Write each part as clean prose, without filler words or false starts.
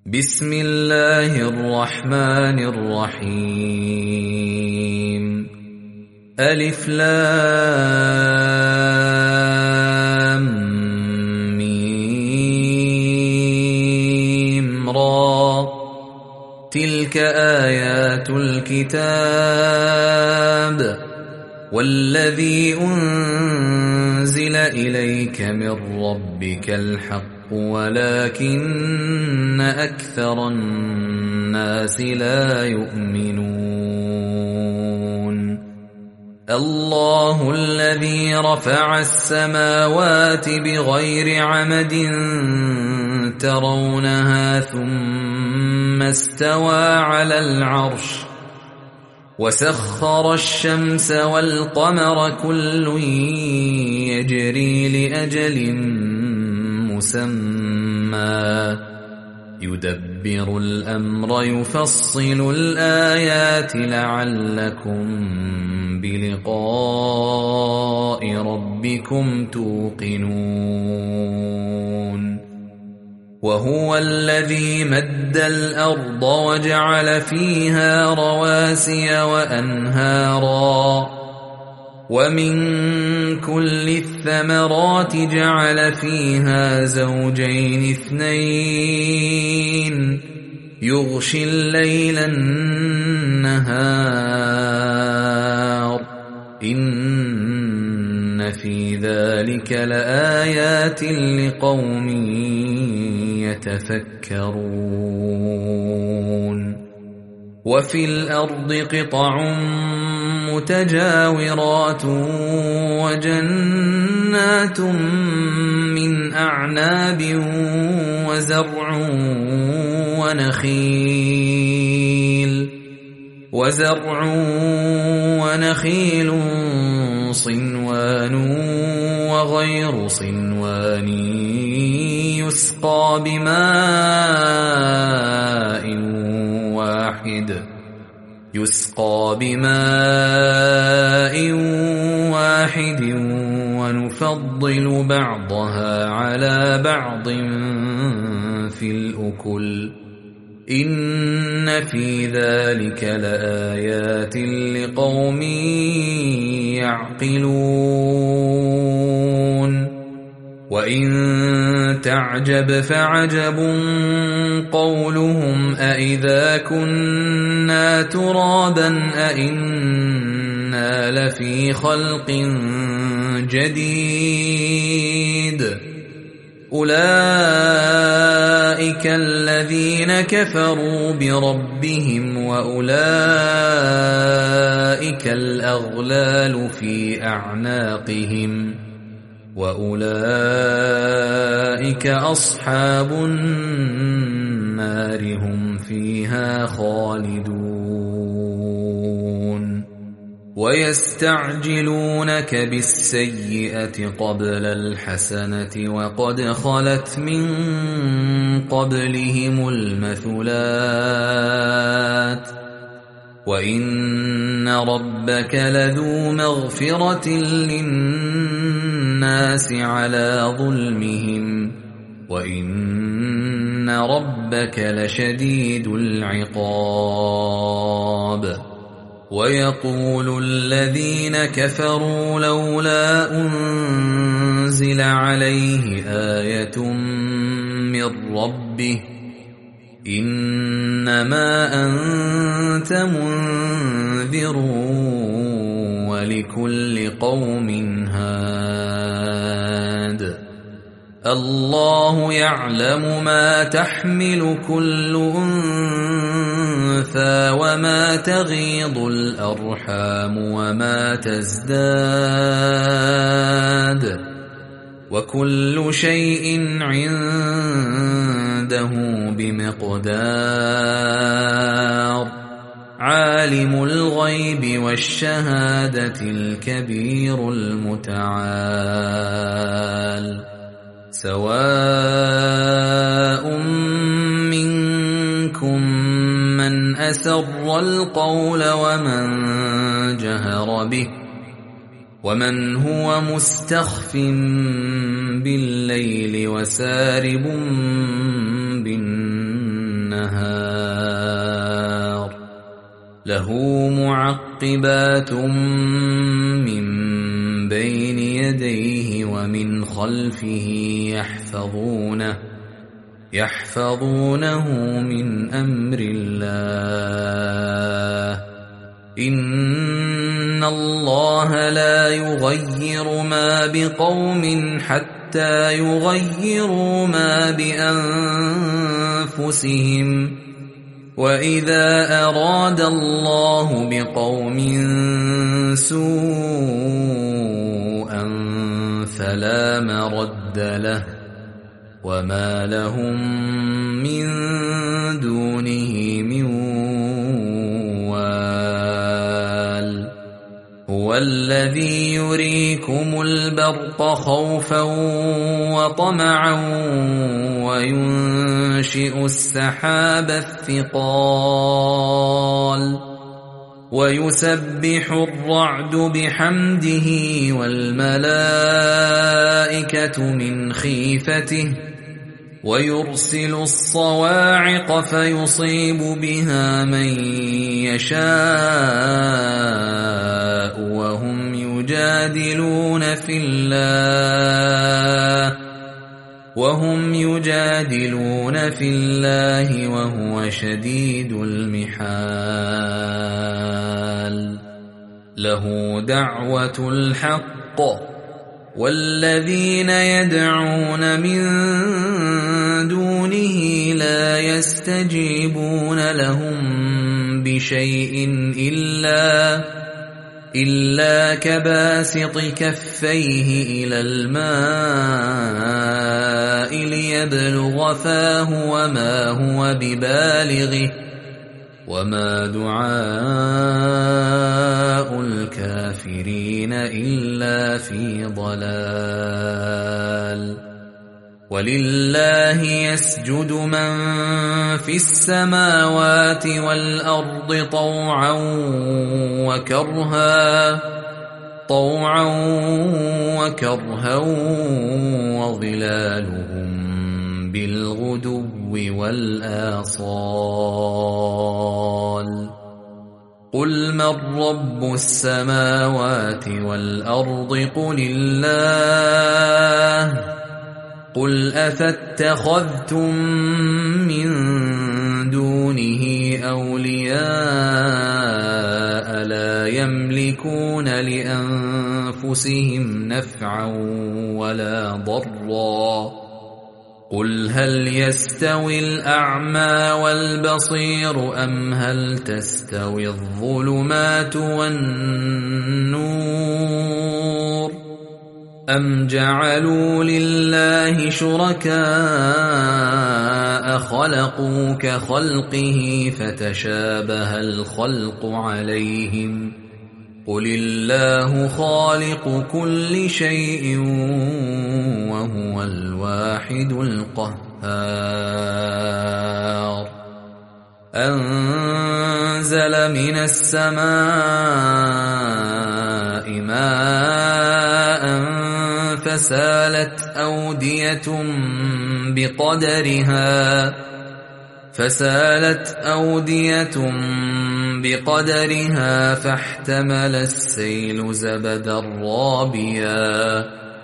بسم الله الرحمن الرحيم ألف لام ميم را تلك آيات الكتاب والذي أنزل إليك من ربك الحق ولكن أكثر الناس لا يؤمنون الله الذي رفع السماوات بغير عمد ترونها ثم استوى على العرش وسخر الشمس والقمر كل يجري لأجل مسمى يدبر الأمر يفصل الآيات لعلكم بلقاء ربكم توقنون وهو الذي مد الأرض وجعل فيها رواسي وأنهارا ومن كل الثمرات جعل فيها زوجين اثنين يغشي الليل النهار إن في ذلك لآيات لقوم يتفكرون وفي الأرض قطع متجاورات وجنات من أعناب وزرع ونخيل صنوان وغير صنوان يسقى بماء واحد ونفضل بعضها على بعض في الأكل إن في ذلك لآيات لقوم يعقلون وإن تعجب فعجب قولهم أإذا كنا ترابا أإنا لفي خلق جديد أولئك الذين كفروا بربهم وأولئك الأغلال في أعناقهم وأولئك أصحاب النار هم فيها خالدون ويستعجلونك بالسيئة قبل الحسنة وقد خلت من قبلهم المثلات وإن ربك لذو مغفرة للناس على ظلمهم وإن ربك لشديد العقاب ويقول الذين كفروا لولا أنزل عليه آية من ربه إنما أنت منذر ولكل قوم هاد الله يعلم ما تحمل كل أنثى وما تغيض الأرحام وما تزداد وكل شيء عنده بمقدار عالم الغيب والشهادة الكبير المتعال سواء منكم من أسر القول ومن جهر به ومن هو مستخف بالليل وسارب بالنهار النهار له معقبات من بين يديه ومن خلفه يحفظونه من أمر الله إن الله لا يغير ما بقوم حتى يغيروا ما بأنفسهم وإذا أراد الله بقوم سوءا فلا مرد له وما لهم من دونه من وال هو الذي يريكم البرق خوفا وطمعا وينشئ السحاب الثقال ويسبح الرعد بحمده والملائكة من خيفته ويرسل الصواعق فيصيب بها من يشاء وهم يجادلون في الله وهو شديد المحال له دعوة الحق والذين يدعون من دونه لا يستجيبون لهم بشيء إلا كباسط كفيه إلى الماء ليبلغ فاه وما هو ببالغه وما دعاء الكافرين إلا في ضلال ولله يسجد من في السماوات والأرض طوعا وكرها وظلالهم بالغدو والآصال قل من رب السماوات والأرض قل الله قل أفاتخذتم من دونه أولياء لا يملكون لأنفسهم نفعا ولا ضرا قل هل يستوي الأعمى والبصير أم هل تستوي الظلمات والنور أم جعلوا لله شركاء خلقوا كخلقه فتشابه الخلق عليهم قل الله خالق كل شيء وهو الواحد القهار أنزل من السماء ماء فسالت أودية بقدرها فاحتمل السيل زبدا رابيا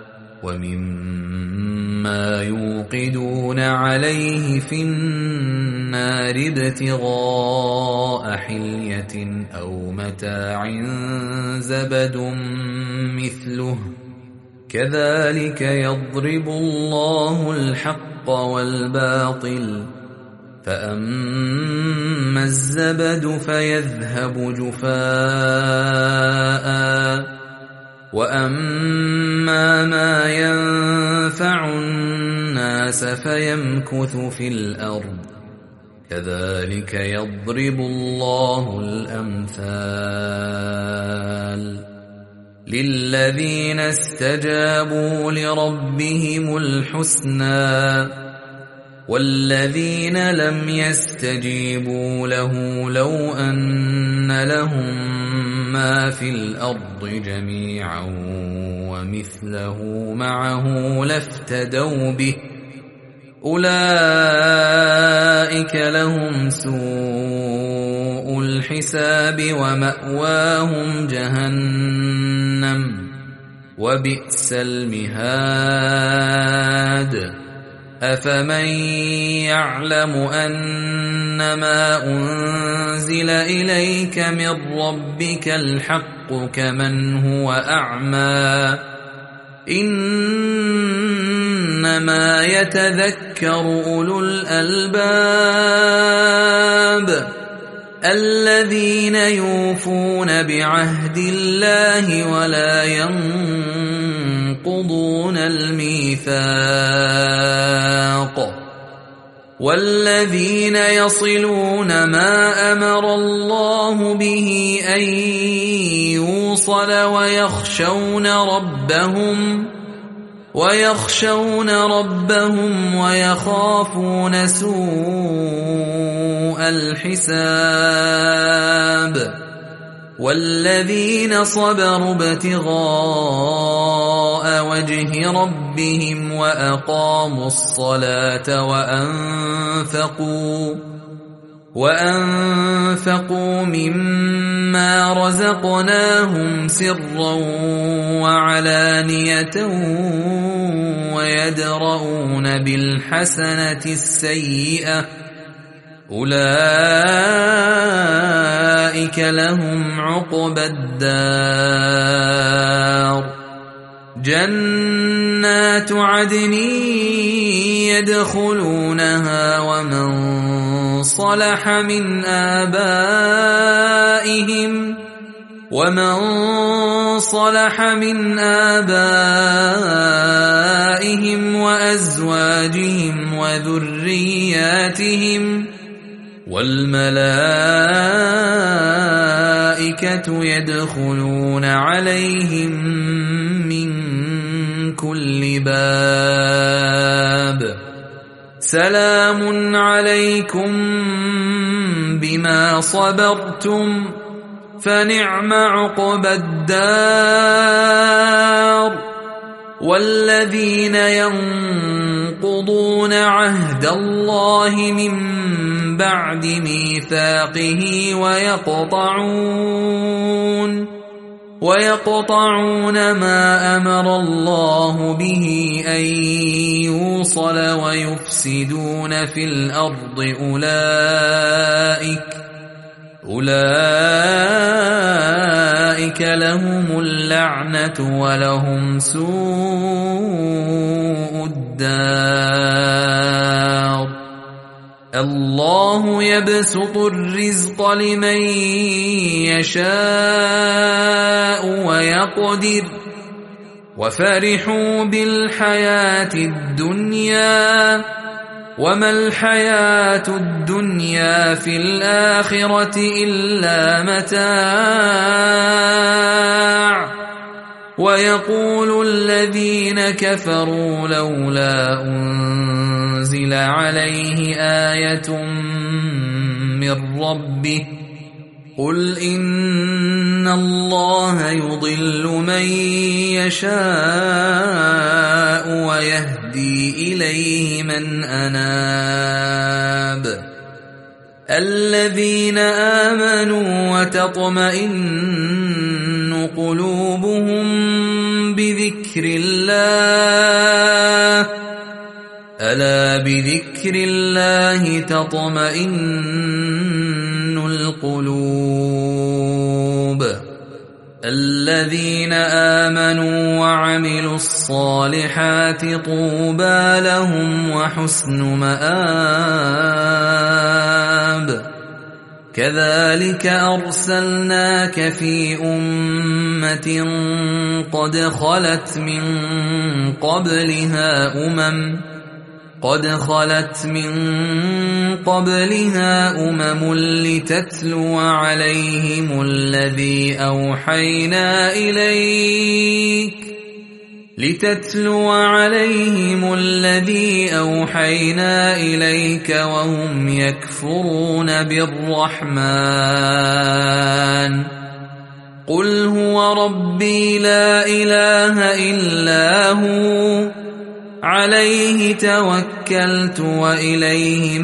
ومما يوقدون عليه في النار ابتغاء حلية أو متاع زبد مثله كذلك يضرب الله الحق والباطل فأما الزبد فيذهب جفاء وأما ما ينفع الناس فيمكث في الأرض كذلك يضرب الله الأمثال للذين استجابوا لربهم الحسنى والذين لم يستجيبوا له لو أن لهم ما في الأرض جميعا ومثله معه لافتدوا به أولئك لهم سوء الحساب ومأواهم جهنم وبئس المهاد أفمن يعلم أنما أنزل إليك من ربك الحق كمن هو أعمى إنما يتذكر أولو الألباب الذين يوفون بعهد الله ولا ينقضون الميثاق والذين يصلون ما أمر الله به أن يوصل ويخشون ربهم ويخافون سوء الحساب والذين صبروا ابتغاء وجه ربهم وأقاموا الصلاة وأنفقوا مما رزقناهم سرا وعلانية ويدرؤون بالحسنة السيئة أولئك لهم عقبى الدار جنات عدن يدخلونها ومن صلح من آبائهم وأزواجهم وذرياتهم والملائكة يدخلون عليهم من كل باب سلام عليكم بما صبرتم فنعم عقبى الدار والذين ينقضون عهد الله من بعد ميثاقه ويقطعون ما أمر الله به أن يوصل ويفسدون في الأرض أولئك لهم اللعنة ولهم سوء الدار الله يبسط الرزق لمن يشاء ويقدر وفرحوا بالحياة الدنيا وما الحياة الدنيا في الآخرة إلا متاع ويقول الذين كفروا لولا أنزل عليه آية من ربه قل إن الله يضل من يشاء ويهدي إليه من أناب الذين آمنوا وتطمئن قلوبهم بذكر الله ألا بذكر الله تطمئن القلوب الذين آمنوا وعملوا الصالحات طوبى لهم وحسن مآب كذلك أرسلناك في أمة قد خلت من قبلها أمم لتتلو عليهم الذي أوحينا إليك وهم يكفرون بالرحمن قل هو ربي لا إله إلا هو عليه توكلت وإليه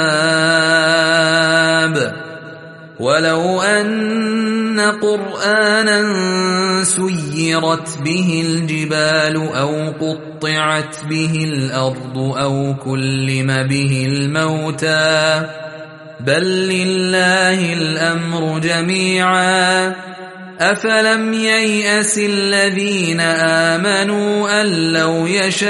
متاب ولو أن قرآنا سيرت به الجبال أو قطعت به الأرض أو كلم به الموتى بل لله الأمر جميعا أفلم ييأس الذين آمنوا أن لو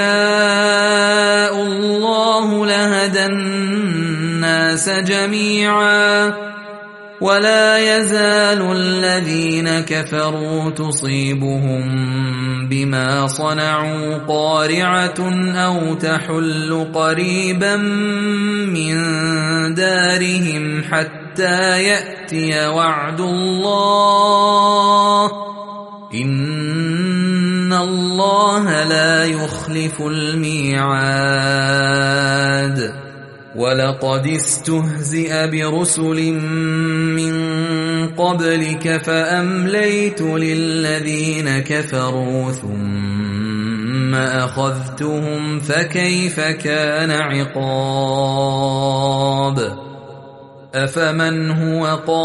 يشاء الله لهدى الناس جميعا ولا يزال الذين كفروا تصيبهم بما صنعوا قارعة أو تحل قريبا من دارهم حتى يأتي وعد الله إن الله لا يخلف الميعاد ولقد استهزئ برسل من قبلك فأمليت للذين كفروا ثم أخذتهم فكيف كان عقاب أفمن هو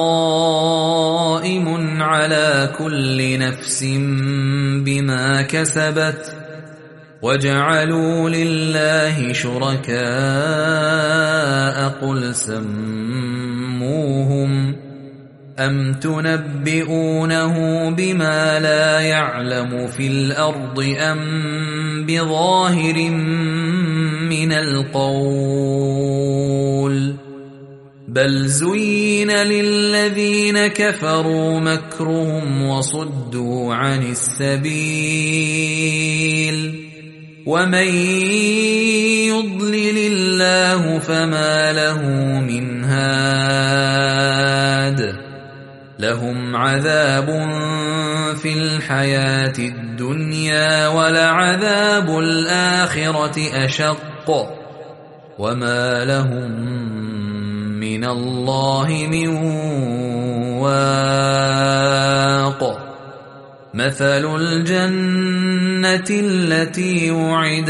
قائم على كل نفس بما كسبت وجعلوا لله شركاء قل سموهم أم تنبئونه بما لا يعلم في الأرض أم بظاهر من القول بل زين للذين كفروا مكرهم وصدوا عن السبيل ومن يضلل الله فما له من هاد لهم عذاب في الحياة الدنيا ولعذاب الآخرة أشق وما لهم من الله من واق مثل الجنة التي وعد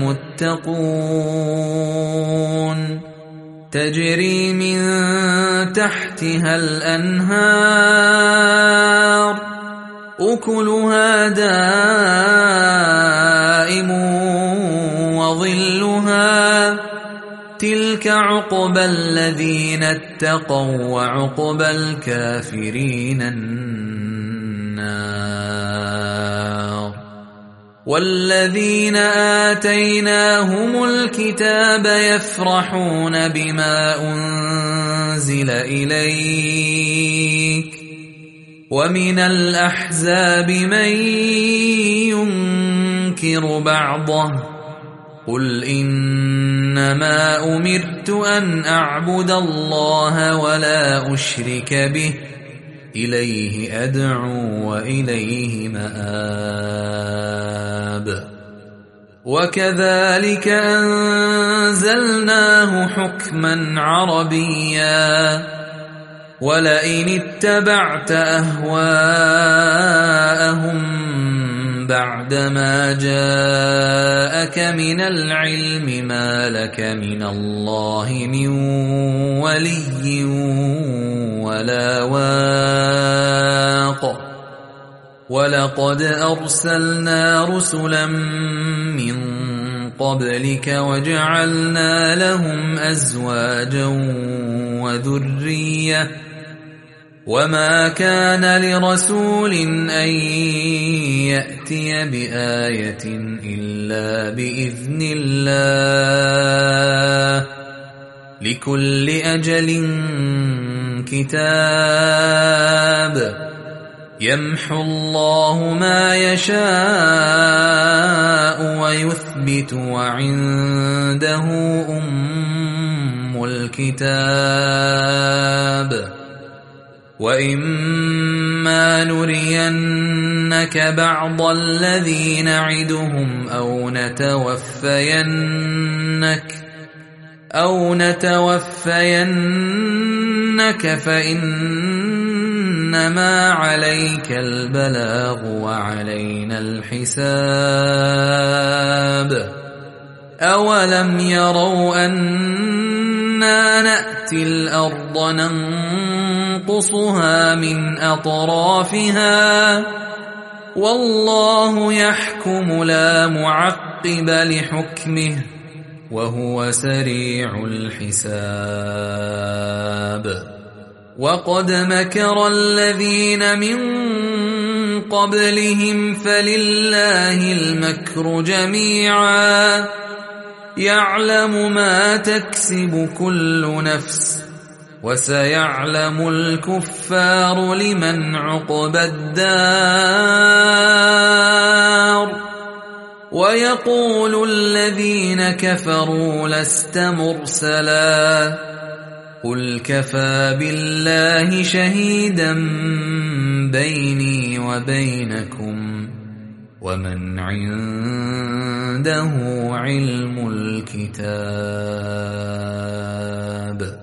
المتقون تجري من تحتها الأنهار أكلها دائم وظلها تلك عقبى الذين اتقوا وعقبى الكافرين النار والذين آتيناهم الكتاب يفرحون بما أنزل إليك ومن الأحزاب من ينكر بعضه قل إنما أمرت أن أعبد الله ولا أشرك به إليه أدعو وإليه مآب وكذلك أنزلناه حكما عربيا ولئن اتبعت أهواءهم بعدما جاءك من العلم ما لك من الله من ولي ولا واق ولقد أرسلنا رسلا من قبلك وجعلنا لهم أزواجا وذرية وما كان لرسول أن يأتي بآية إلا بإذن الله لكل أجل كتاب يمحو الله ما يشاء ويثبت وعنده أم الكتاب وإما نرينك بعض الذي نعدهم أو نتوفينك فإنما عليك البلاغ وعلينا الحساب أولم يروا أنا نأتي الأرض ننقصها من أطرافها والله يحكم لا معقب لحكمه وهو سريع الحساب وقد مكر الذين من قبلهم فلله المكر جميعا يعلم ما تكسب كل نفس وسيعلم الكفار لمن عقبى الدار ويقول الذين كفروا لست مرسلا قل كفى بالله شهيدا بيني وبينكم ومن عنده علم الكتاب